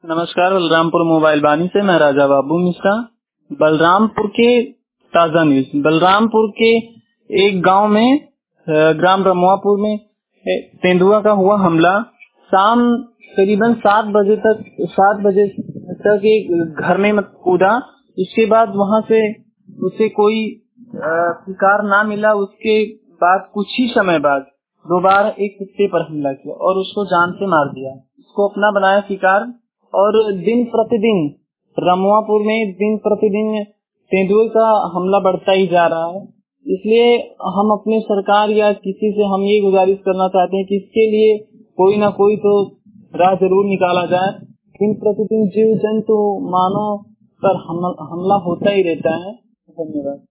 नमस्कार। बलरामपुर मोबाइल बानी से मैं राजा बाबू मिश्रा। बलरामपुर के ताजा न्यूज। बलरामपुर के एक गांव में ग्राम रमुआपुर में तेंदुआ का हुआ हमला। शाम करीबन 7 बजे तक एक घर में कूदा। उसके बाद वहां से उसे कोई शिकार ना मिला। उसके बाद कुछ ही समय बाद दोबारा एक कुत्ते पर हमला किया और उसको जान से मार दिया। उसको अपना बनाया शिकार। और दिन प्रतिदिन रमुआपुर में तेंदुए का हमला बढ़ता ही जा रहा है। इसलिए हम अपने सरकार या किसी से हम ये गुजारिश करना चाहते हैं कि इसके लिए कोई ना कोई तो राह जरूर निकाला जाए। दिन प्रतिदिन जीव जंतु मानव पर हमला होता ही रहता है। धन्यवाद।